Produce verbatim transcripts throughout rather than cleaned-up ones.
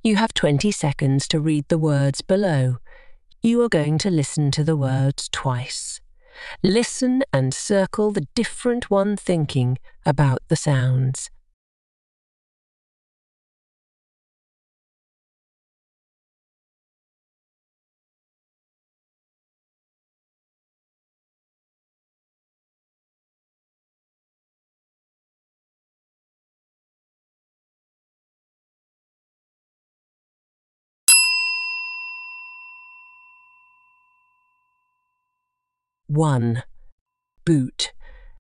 You have twenty seconds to read the words below. You are going to listen to the words twice. Listen and circle the different one thinking about the sounds. One. Boot.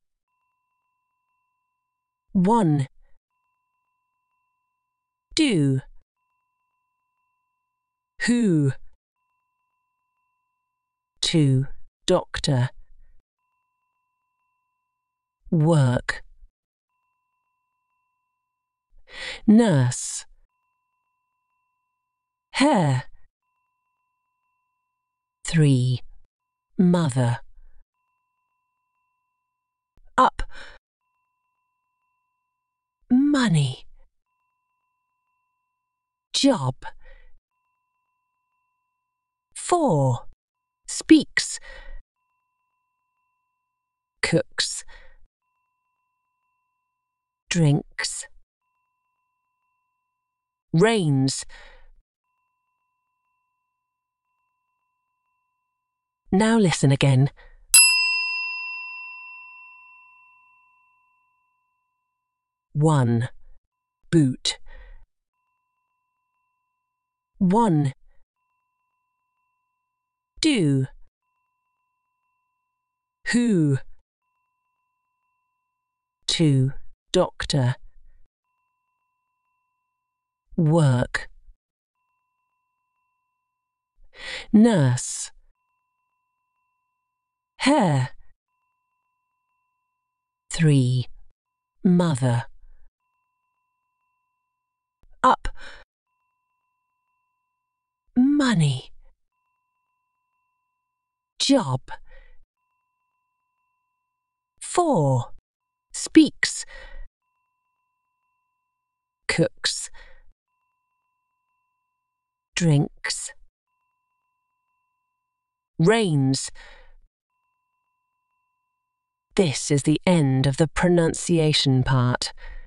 One. Do. Who. Two. Doctor. Work. Nurse. Hair. Three. Mother. Up. Money. Job. Four. Speaks. Cooks. Drinks. Rains. Now listen again. One. Boot. One. Do. Who. Two. Doctor. Work. Nurse. Hair. Three. Mother. Up. Money. Job. Four. Speaks. Cooks. Drinks. Rains. This is the end of the pronunciation part.